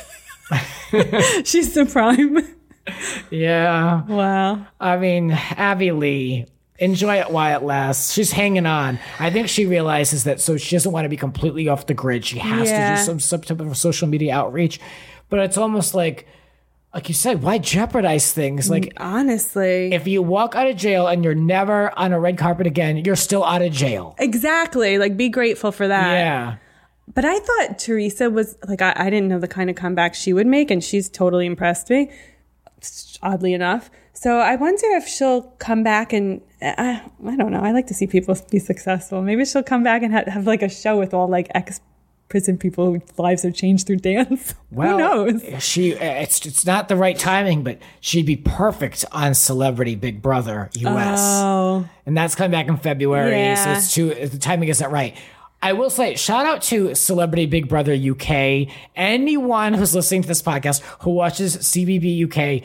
C: She's the prime.
B: Yeah.
C: Wow.
B: I mean, Abby Lee, enjoy it while it lasts. She's hanging on. I think she realizes that, so she doesn't want to be completely off the grid. She has to do some type of social media outreach. But it's almost like you said, why jeopardize things? Like,
C: honestly,
B: if you walk out of jail and you're never on a red carpet again, you're still out of jail.
C: Exactly. Like, be grateful for that.
B: Yeah.
C: But I thought Teresa was, like, I didn't know the kind of comeback she would make, and she's totally impressed me, oddly enough. So I wonder if she'll come back and, I don't know. I like to see people be successful. Maybe she'll come back and have like, a show with all, like, ex-prison people whose lives have changed through dance.
B: Well,
C: who knows?
B: It's not the right timing, but she'd be perfect on Celebrity Big Brother US.
C: Oh.
B: And that's coming back in February,
C: Yeah.
B: so the timing isn't right. I will say, shout out to Celebrity Big Brother UK. Anyone who's listening to this podcast who watches CBB UK,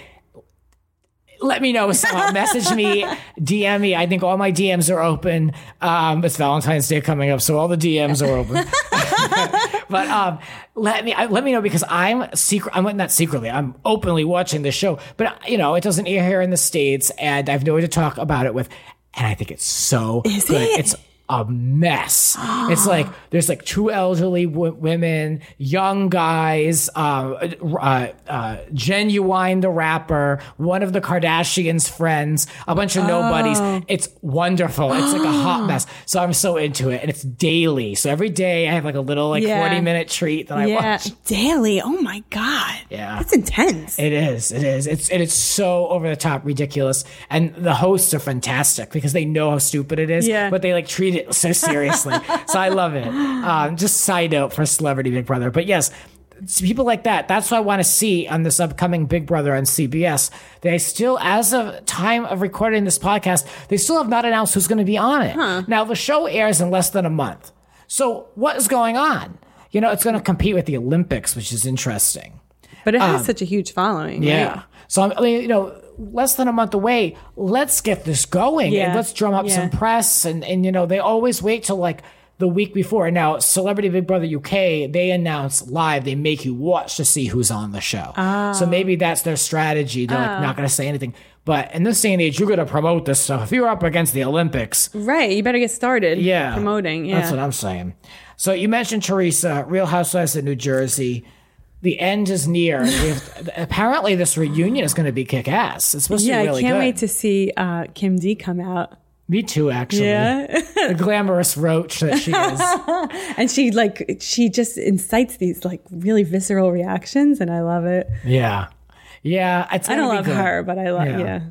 B: let me know. Message me, DM me. I think all my DMs are open. It's Valentine's Day coming up, so all the DMs are open. But let me know, because I'm not secretly. I'm openly watching the show, but it doesn't air here in the States, and I have no way to talk about it with. And I think it's so good. a mess. It's like there's like 2 elderly women, young guys, Genuine the rapper, one of the Kardashians' friends, a bunch of nobodies. It's wonderful. It's like a hot mess. So I'm so into it, and it's daily. So every day I have like a little 40-minute treat that I watch
C: daily. Oh my god, that's intense.
B: It is. It's so over the top ridiculous, and the hosts are fantastic because they know how stupid it is, but they like treat it so seriously. So I love it. Just side note for Celebrity Big Brother. But yes, people like that, that's what I want to see on this upcoming Big Brother on CBS. They still, as of time of recording this podcast, they still have not announced who's going to be on it. Now, the show airs in less than a month. So what is going on? It's going to compete with the Olympics, which is interesting.
C: But it has such a huge following.
B: Yeah.
C: Right?
B: So, less than a month away, let's get this going and let's drum up some press. And they always wait till like the week before. Now, Celebrity Big Brother UK, they announce live, they make you watch to see who's on the show. So maybe that's their strategy. They're like not going to say anything. But in this day and age, you're going to promote this stuff. If you're up against the Olympics.
C: Right. You better get started promoting. Yeah.
B: That's what I'm saying. So you mentioned Teresa, Real Housewives of New Jersey. The end is near. Apparently, this reunion is going to be kick-ass. It's supposed to be really good.
C: Yeah, I can't wait to see Kim D come out.
B: Me too, actually. Yeah. The glamorous roach that she is.
C: And she just incites these like really visceral reactions, and I love it.
B: Yeah. Yeah. I
C: don't love her, but I love,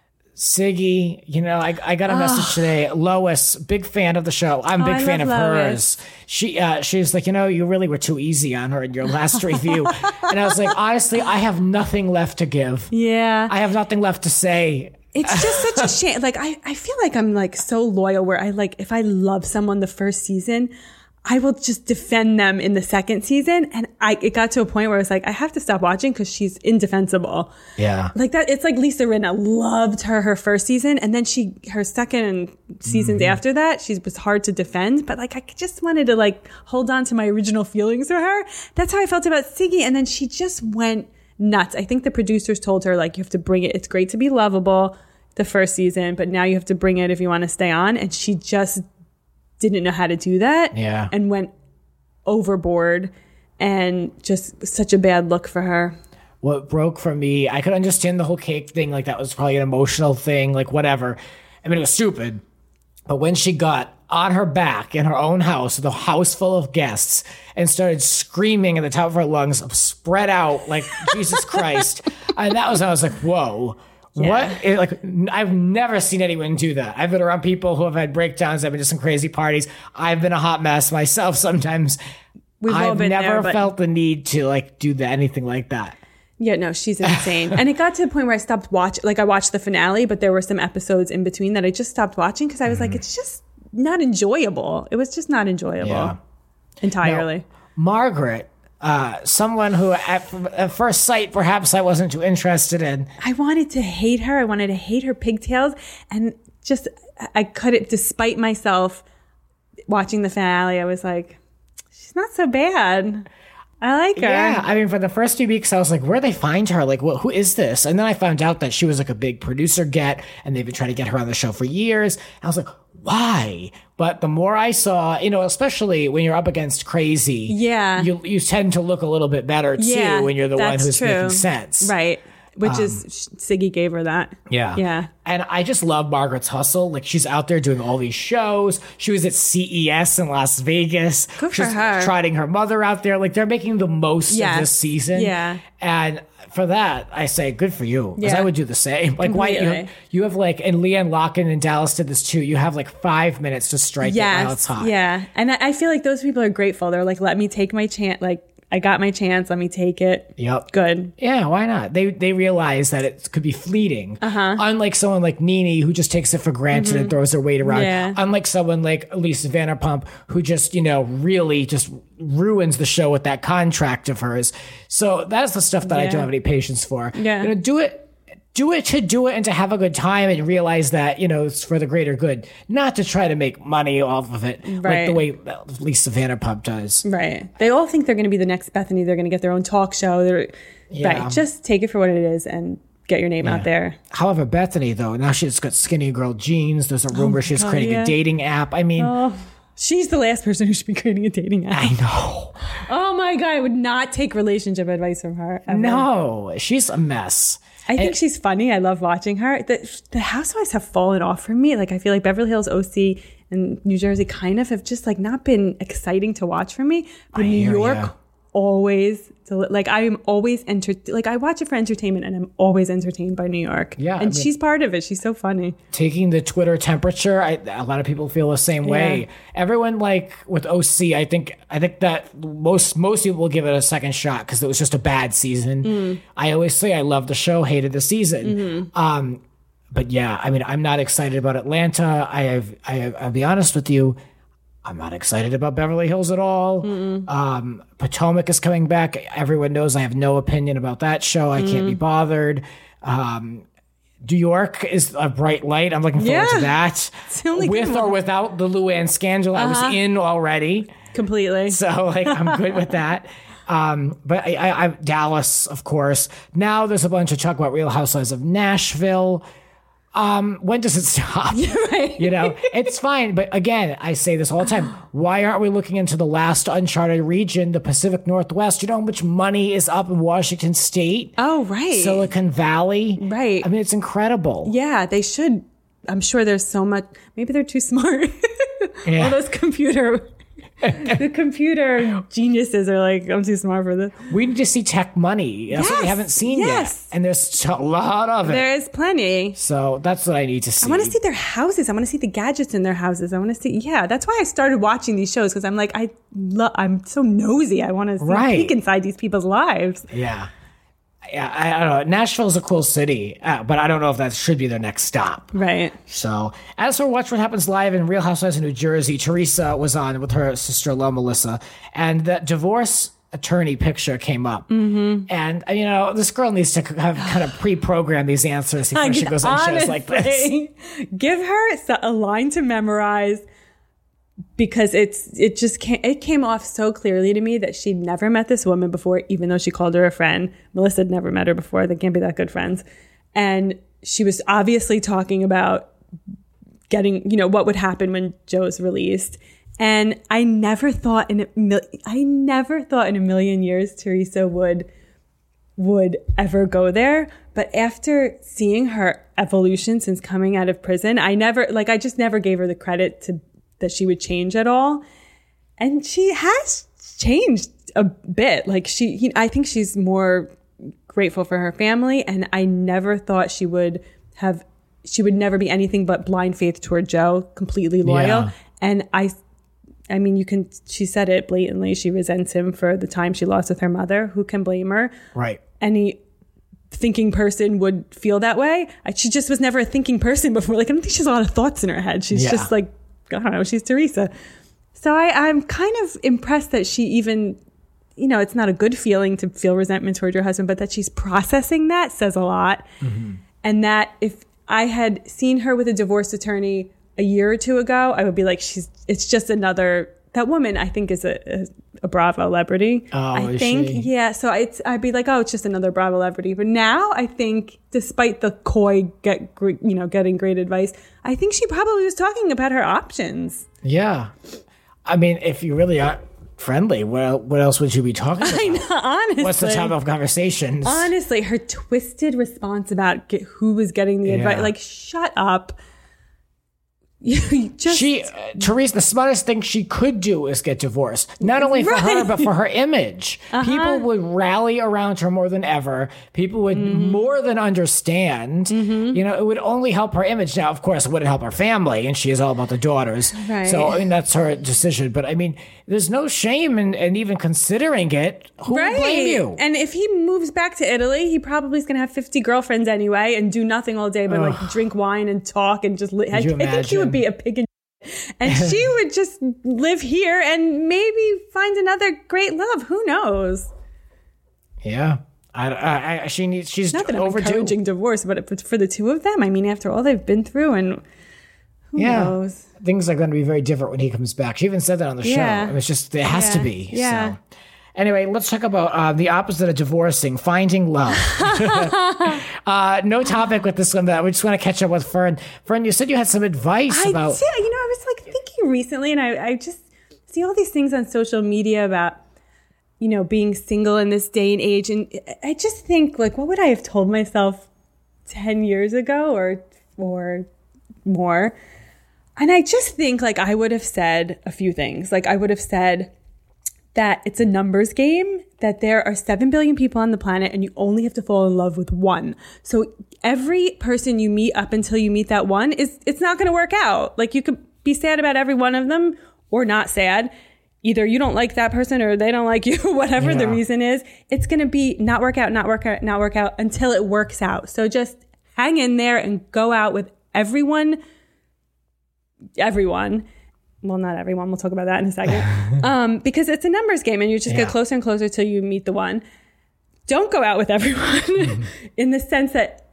B: Siggy, I got a message today. Lois, big fan of the show. I'm a big fan of hers. She's like, you really were too easy on her in your last review. And I was like, honestly, I have nothing left to give.
C: Yeah.
B: I have nothing left to say.
C: It's just such a shame. Like, I feel like I'm like so loyal where if I love someone the first season, I will just defend them in the second season. And it got to a point where I was like, I have to stop watching because she's indefensible.
B: Yeah.
C: Like that. It's like Lisa Rinna, loved her first season. And then her second seasons after that, she was hard to defend. But like, I just wanted to like hold on to my original feelings for her. That's how I felt about Siggy. And then she just went nuts. I think the producers told her like, you have to bring it. It's great to be lovable the first season, but now you have to bring it if you want to stay on. And she just didn't know how to do that and went overboard, and just such a bad look for her.
B: What broke for me, I could understand the whole cake thing, like that was probably an emotional thing, like whatever. I mean, it was stupid. But when she got on her back in her own house, with a house full of guests, and started screaming at the top of her lungs, spread out like Jesus Christ, and that was, I was like, whoa. Yeah. What? I've never seen anyone do that. I've been around people who have had breakdowns. I've been to some crazy parties. I've been a hot mess myself sometimes. I've never felt the need to like do anything like that.
C: Yeah, no, she's insane. And it got to the point where I stopped watching. Like, I watched the finale, but there were some episodes in between that I just stopped watching because I was like, it's just not enjoyable. It was just not enjoyable entirely.
B: Now, Margaret, someone who at first sight perhaps I wasn't too interested in.
C: I wanted to hate her. I wanted to hate her pigtails, and just I couldn't, despite myself watching the finale. I was like, she's not so bad. I like her.
B: Yeah, I mean, for the first few weeks, I was like, where'd they find her? Like, who is this? And then I found out that she was like a big producer get, and they've been trying to get her on the show for years. I was like, why? But the more I saw, especially when you're up against crazy, you tend to look a little bit better too when you're the one who's making sense.
C: Right. Which is, Siggy gave her that.
B: Yeah.
C: Yeah.
B: And I just love Margaret's hustle. Like, she's out there doing all these shows. She was at CES in Las Vegas.
C: Good for her.
B: Trotting her mother out there. Like, they're making the most of this season.
C: Yeah.
B: And for that, I say, good for you. Because
C: Yeah.
B: I would do the same. Like,
C: Completely.
B: you have like, and Leanne Locken in Dallas did this too. You have like 5 minutes to strike it while it's hot.
C: Yeah. And I feel like those people are grateful. They're like, let me take my chance. Like, I got my chance. Let me take it.
B: Yep.
C: Good.
B: Yeah, why not? They realize that it could be fleeting. Unlike someone like Nene, who just takes it for granted and throws her weight around.
C: Yeah.
B: Unlike someone like Lisa Vanderpump, who just, really just ruins the show with that contract of hers. So that's the stuff that I don't have any patience for.
C: Yeah.
B: Do it to do it and to have a good time and realize that, it's for the greater good, not to try to make money off of it like the way Lisa Vanderpump does.
C: Right. They all think they're going to be the next Bethany. They're going to get their own talk show. Right. Just take it for what it is and get your name out there.
B: However, Bethany, though, now she's got skinny girl jeans. There's a rumor she's creating a dating app. I mean,
C: she's the last person who should be creating a dating app.
B: I know.
C: Oh my God, I would not take relationship advice from her. Ever.
B: No, she's a mess.
C: I think she's funny. I love watching her. The housewives have fallen off for me. Like, I feel like Beverly Hills, OC, and New Jersey kind of have just like not been exciting to watch for me. But New York always, like, I'm always like, I watch it for entertainment, and I'm always entertained by New York.
B: Yeah,
C: and she's part of it. She's so funny.
B: Taking the Twitter temperature, a lot of people feel the same way. Everyone, like with OC, I think that most people will give it a second shot because it was just a bad season. I always say I love the show, hated the season. But yeah, I mean, I'm not excited about Atlanta. I'll be honest with you. I'm not excited about Beverly Hills at all. Potomac is coming back. Everyone knows I have no opinion about that show. I can't be bothered. New York is a bright light. I'm looking forward to that. With or without the Luann scandal, I was in already.
C: Completely.
B: So, like, I'm good with that. But I Dallas, of course. Now there's a bunch of talk about Real Housewives of Nashville. When does it stop?
C: Right.
B: You know, it's fine. But again, I say this all the time. Why aren't we looking into the last uncharted region, the Pacific Northwest? You know how much money is up in Washington State?
C: Oh, right.
B: Silicon Valley?
C: Right.
B: I mean, it's incredible.
C: Yeah, they should. I'm sure there's so much. Maybe they're too smart. All those the computer geniuses are like, I'm too smart for this.
B: We need to see tech money. That's what we haven't seen yet. And there's a lot of it.
C: There is plenty.
B: So that's what I need to see.
C: I want to see their houses. I want to see the gadgets in their houses. I want to see, that's why I started watching these shows, because I'm like, I'm so nosy. I want to peek inside these people's lives.
B: Yeah. Yeah, I don't know. Nashville's a cool city, but I don't know if that should be their next stop.
C: Right.
B: So, as for Watch What Happens Live in Real Housewives of New Jersey, Teresa was on with her sister-in-law, Melissa, and that divorce attorney picture came up. And, you know, this girl needs to have kind of pre-programmed these answers before she goes on shows like this.
C: Give her a line to memorize, because it came off so clearly to me that she'd never met this woman before, even though she called her a friend. Melissa had never met her before. They can't be that good friends. And she was obviously talking about getting, what would happen when Joe's released. And I never thought in a million years Teresa would ever go there. But after seeing her evolution since coming out of prison, I just never gave her the credit that she would change at all. And she has changed a bit. Like I think she's more grateful for her family. And I never thought she would never be anything but blind faith toward Joe, completely loyal.
B: Yeah.
C: And I mean, she said it blatantly. She resents him for the time she lost with her mother. Who can blame her?
B: Right.
C: Any thinking person would feel that way. She just was never a thinking person before. Like, I don't think she has a lot of thoughts in her head. She's just like, I don't know, she's Teresa. So I'm kind of impressed that she even, it's not a good feeling to feel resentment toward your husband, but that she's processing that says a lot. And that if I had seen her with a divorce attorney a year or two ago, I would be like, it's just another, that woman I think is a Bravo celebrity.
B: Oh,
C: I think,
B: she?
C: Yeah. So I'd be like, it's just another Bravo celebrity. But now I think, despite the coy, getting great advice, I think she probably was talking about her options.
B: Yeah. I mean, if you really are friendly, what else would you be talking about?
C: I know, honestly.
B: What's the topic of conversations?
C: Honestly, her twisted response about who was getting the advice, like, shut up.
B: Teresa, the smartest thing she could do is get divorced. Not only for her, but for her image. People would rally around her more than ever. People would more than understand. It would only help her image. Now, of course, it wouldn't help her family, and she is all about the daughters.
C: Right.
B: So, I mean, that's her decision. But, I mean, there's no shame in even considering it. Who would blame you?
C: And if he moves back to Italy, he probably is going to have 50 girlfriends anyway and do nothing all day but drink wine and talk and just I think he would be a pig and she would just live here and maybe find another great love. Who knows?
B: Yeah. She's
C: not that I'm
B: overdue.
C: Encouraging divorce, but for the two of them, I mean, after all they've been through, and who knows?
B: Things are going to be very different when he comes back. She even said that on the show. It's just, it has to be.
C: Yeah.
B: So. Anyway, let's talk about the opposite of divorcing, finding love. No topic with this one, but we just want to catch up with Fern. Fern, you said you had some advice about...
C: I did. I was like thinking recently, and I just see all these things on social media about, being single in this day and age. And I just think, like, what would I have told myself 10 years ago or more? And I just think, like, I would have said a few things. Like, I would have said that it's a numbers game, that there are 7 billion people on the planet and you only have to fall in love with one. So every person you meet up until you meet that one it's not going to work out. Like, you could be sad about every one of them or not sad. Either you don't like that person or they don't like you, whatever the reason is. It's going to be not work out until it works out. So just hang in there and go out with everyone. Well, not everyone. We'll talk about that in a second. Because it's a numbers game and you just get closer and closer till you meet the one. Don't go out with everyone in the sense that,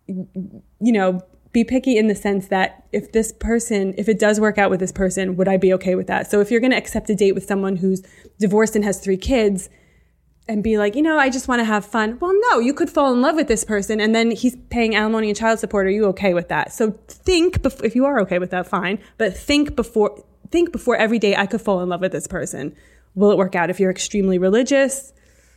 C: be picky in the sense that if it does work out with this person, would I be okay with that? So if you're going to accept a date with someone who's divorced and has 3 kids and be like, I just want to have fun. Well, no, you could fall in love with this person and then he's paying alimony and child support. Are you okay with that? So if you are okay with that, fine. But think before every day I could fall in love with this person. Will it work out? If you're extremely religious,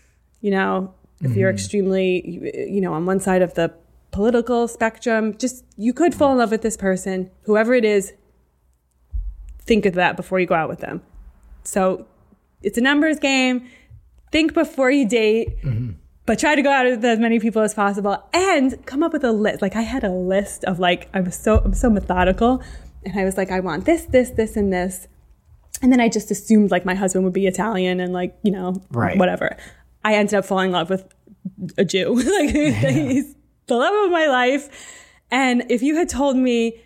C: if you're extremely, on one side of the political spectrum, you could fall in love with this person, whoever it is. Think of that before you go out with them. So it's a numbers game. Think before you date, but try to go out with as many people as possible and come up with a list. Like, I had a list of, like, I'm so methodical, and I was like, I want this, this, this, and this. And then I just assumed, like, my husband would be Italian and, like, whatever. I ended up falling in love with a Jew. Like, he's the love of my life. And if you had told me,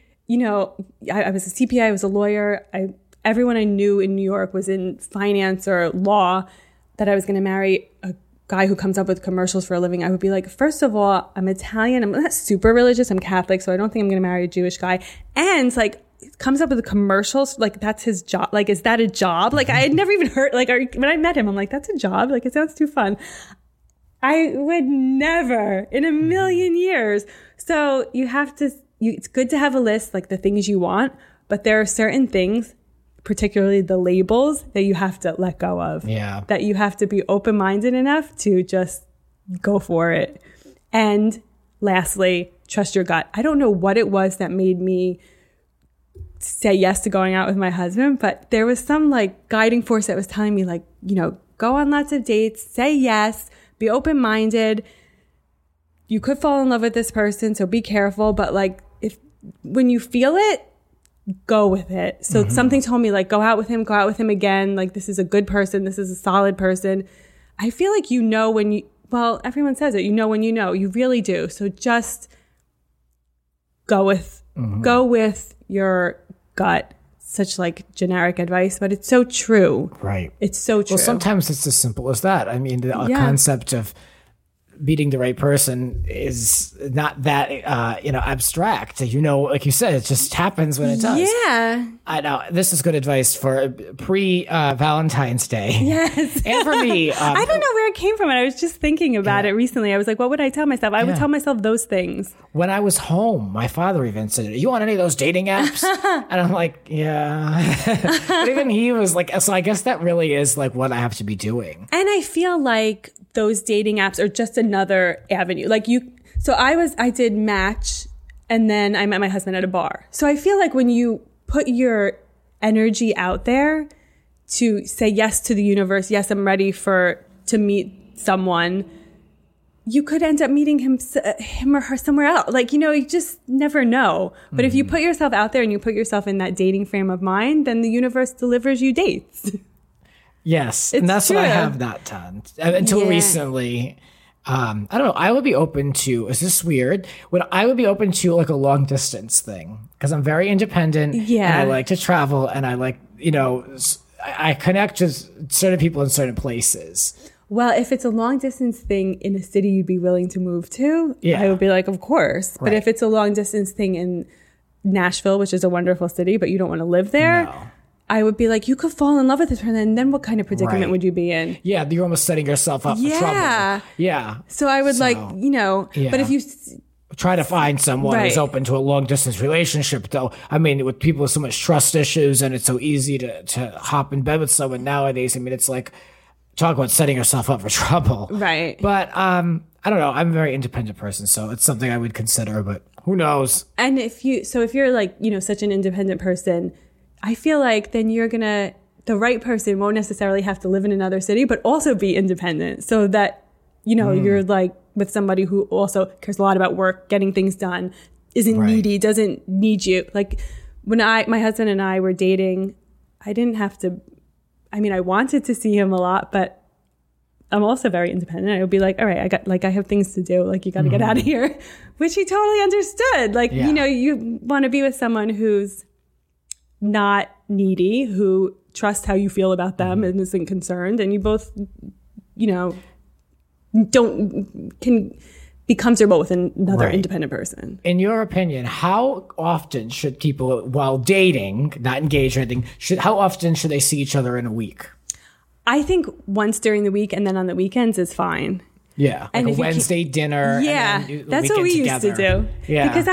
C: I was a CPA, I was a lawyer, everyone I knew in New York was in finance or law, that I was going to marry a guy who comes up with commercials for a living, I would be like, first of all, I'm Italian. I'm not super religious. I'm Catholic, so I don't think I'm going to marry a Jewish guy. And, like, comes up with the commercials, like, that's his job. Like, is that a job? Like, I had never even heard, like, when I met him, I'm like, that's a job? Like, it sounds too fun. I would never in a million years. So it's good to have a list, like the things you want, but there are certain things, particularly the labels, that you have to let go of.
B: Yeah.
C: That you have to be open-minded enough to just go for it. And lastly, trust your gut. I don't know what it was that made me say yes to going out with my husband, but there was some, like, guiding force that was telling me, like, go on lots of dates, say yes, be open-minded. You could fall in love with this person, so be careful. But, like, when you feel it, go with it. So something told me, like, go out with him again. Like, this is a good person. This is a solid person. I feel like everyone says it. When you really do. So just go with your gut. Such, like, generic advice, but it's so true.
B: Right.
C: It's so true.
B: Well, sometimes it's as simple as that. I mean, the concept of meeting the right person is not that, abstract. Like you said, it just happens when it does.
C: Yeah.
B: I know. This is good advice for pre-Valentine's Day.
C: Yes.
B: And for me.
C: I don't know where it came from. And I was just thinking about it recently. I was like, what would I tell myself? I would tell myself those things.
B: When I was home, my father even said, you on any of those dating apps? And I'm like, yeah. But even he was like, so I guess that really is, like, what I have to be doing.
C: And I feel like those dating apps are just another avenue. Like, so I did Match, and then I met my husband at a bar. So I feel like when you put your energy out there to say yes to the universe, yes, I'm ready to meet someone, you could end up meeting him or her somewhere else. Like, you just never know. But if you put yourself out there and you put yourself in that dating frame of mind, then the universe delivers you dates.
B: Yes, and that's true. What I have not done until recently. I don't know. I would be open to, is this weird? I would be open to, like, a long distance thing, because I'm very independent. Yeah. And I like to travel, and I like, I connect with certain people in certain places.
C: Well, if it's a long distance thing in a city you'd be willing to move to, I would be like, of course. Right. But if it's a long distance thing in Nashville, which is a wonderful city, but you don't want to live there, I would be like, you could fall in love with this person, and then what kind of predicament
B: Right.
C: would you be in?
B: Yeah, you're almost setting yourself up for trouble. Yeah.
C: So I would
B: yeah.
C: but if you
B: try to find someone who's
C: Right.
B: open to a long distance relationship, though. I mean, with people with so much trust issues, and it's so easy to hop in bed with someone nowadays. I mean, it's like, talk about setting yourself up for trouble.
C: Right.
B: But I don't know. I'm a very independent person, so it's something I would consider, but who knows?
C: And if you're like, such an independent person, I feel like then the right person won't necessarily have to live in another city, but also be independent, so that, you're like with somebody who also cares a lot about work, getting things done, isn't
B: Right.
C: needy, doesn't need you. Like when my husband and I were dating, I didn't have to, I wanted to see him a lot, but I'm also very independent. I would be like, all right, I have things to do. Like, you got to get out of here, which he totally understood. Like,
B: Yeah.
C: You want to be with someone who's not needy, who trusts how you feel about them and isn't concerned. And you both, can be comfortable with another
B: Right.
C: independent person.
B: In your opinion, how often should people, while dating, not engaged or anything, how often should they see each other in a week?
C: I think once during the week and then on the weekends is fine.
B: Yeah, like
C: And
B: a
C: if you
B: Wednesday dinner.
C: Yeah,
B: and then the
C: that's what we
B: weekend
C: used to
B: together.
C: do.
B: Yeah,
C: Because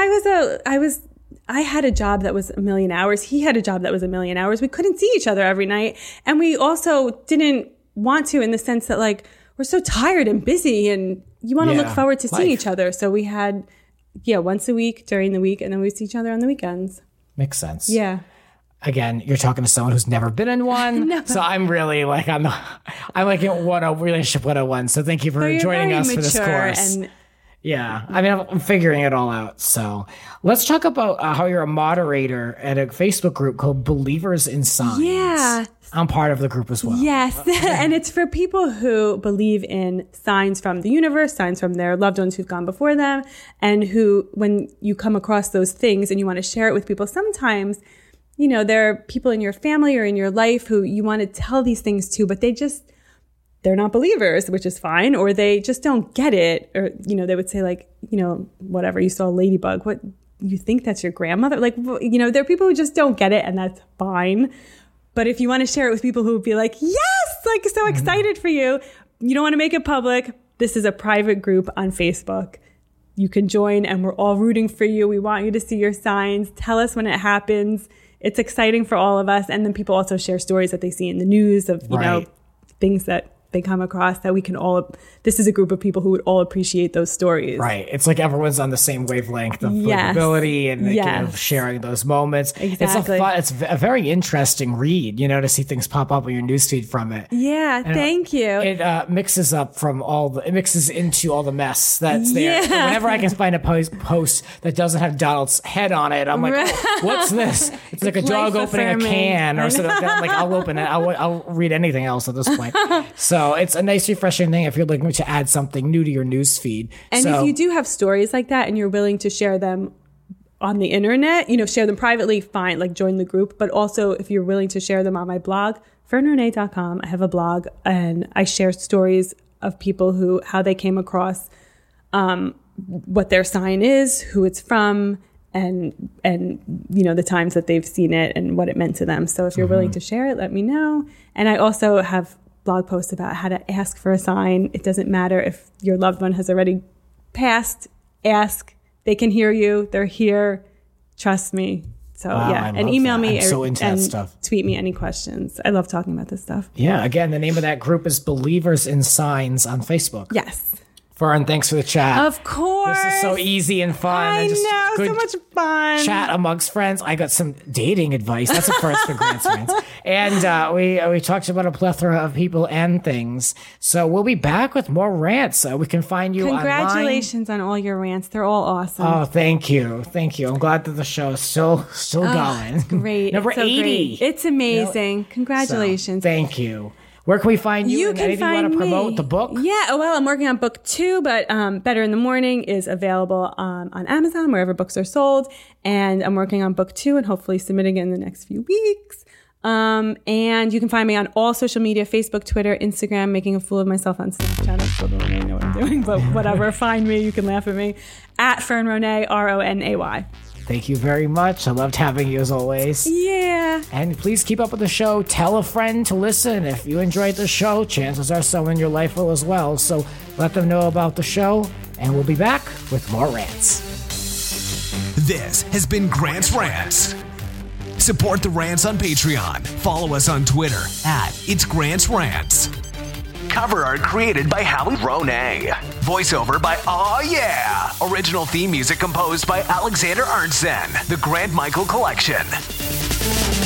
C: I had a job that was 1 million hours. He had a job that was 1 million hours. We couldn't see each other every night. And we also didn't want to, in the sense that, like, we're so tired and busy and you want to look forward to seeing each other. So we had, once a week during the week, and then we'd see each other on the weekends.
B: makes sense.
C: Yeah.
B: Again, you're talking to someone who's never been in one.
C: No.
B: So I'm really like, I'm like in relationship 101. So thank you for
C: You're
B: joining
C: very
B: us for this
C: mature
B: course.
C: and
B: Yeah. I mean, I'm figuring it all out. So let's talk about how you're a moderator at a Facebook group called Believers in Signs.
C: Yeah.
B: I'm part of the group as well.
C: Yes. And it's for people who believe in signs from the universe, signs from their loved ones who've gone before them, and who, when you come across those things and you want to share it with people, sometimes, there are people in your family or in your life who you want to tell these things to, but they're not believers, which is fine, or they just don't get it. Or, they would say, like, whatever, you saw a ladybug. What, you think that's your grandmother? Like, there are people who just don't get it, and that's fine. But if you want to share it with people who would be like, yes, like, so excited for you, you don't want to make it public, this is a private group on Facebook. You can join, and we're all rooting for you. We want you to see your signs. Tell us when it happens. It's exciting for all of us. And then people also share stories that they see in the news of, things that they come across that we can all, this is a group of people who would all appreciate those stories.
B: Right. It's like everyone's on the same wavelength of
C: Yes.
B: believability and
C: Yes.
B: sharing those moments.
C: Exactly.
B: It's a very interesting read, to see things pop up on your newsfeed from it.
C: Yeah, thank you.
B: It mixes into all the mess that's there.
C: Yeah.
B: Whenever I can find a post that doesn't have Donald's head on it, I'm like, oh, what's this? It's like a dog opening a
C: Life-affirming.
B: can or something. I'm like, I'll open it. I'll read anything else at this point. So it's a nice, refreshing thing if you're looking to add something new to your news feed.
C: And if you do have stories like that and you're willing to share them on the internet, share them privately, fine, like join the group. But also if you're willing to share them on my blog, fernrenee.com, I have a blog and I share stories of people how they came across what their sign is, who it's from, and the times that they've seen it and what it meant to them. So if you're willing to share it, let me know. And I also have blog posts about how to ask for a sign. It doesn't matter if your loved one has already passed. Ask. They can hear you. They're here. Trust me. So
B: Wow, I
C: and
B: love
C: email
B: that.
C: me
B: I'm so into that
C: and
B: stuff.
C: tweet me any questions. I love talking about this stuff.
B: Yeah, again, the name of that group is Believers in Signs on Facebook.
C: Yes.
B: Fern, thanks for the chat.
C: Of course.
B: This is so easy and fun.
C: I
B: and just
C: know.
B: good
C: So much fun.
B: chat amongst friends. I got some dating advice. That's a first for Grant's Rants. And we talked about a plethora of people and things. So we'll be back with more rants. We can find you
C: Congratulations on all your rants. They're all awesome.
B: online. Oh, thank you. Thank you. I'm glad that the show is still going.
C: Great.
B: Number
C: It's so
B: 80.
C: great. It's amazing. Congratulations.
B: So, thank you. Where can we find you?
C: You
B: And
C: can
B: anything
C: find
B: you want to
C: me.
B: promote? The book?
C: Yeah, well, I'm working on book 2, but Better in the Morning is available on Amazon, wherever books are sold. And I'm working on book 2 and hopefully submitting it in the next few weeks. And you can find me on all social media, Facebook, Twitter, Instagram, making a fool of myself on Snapchat. I still don't really know what I'm doing, but whatever. Find me. You can laugh at me. At Fern Ronay, Ronay.
B: Thank you very much. I loved having you as always.
C: Yeah. Yeah.
B: And please keep up with the show. Tell a friend to listen. If you enjoyed the show, chances are someone in your life will as well. So let them know about the show, and we'll be back with more rants.
A: This has been Grant's Rants. Support the Rants on Patreon. Follow us on Twitter @It's Grant's Rants. Cover art created by Howie Ronay. Voiceover by Aw Yeah. Original theme music composed by Alexander Arntzen. The Grant Michael Collection.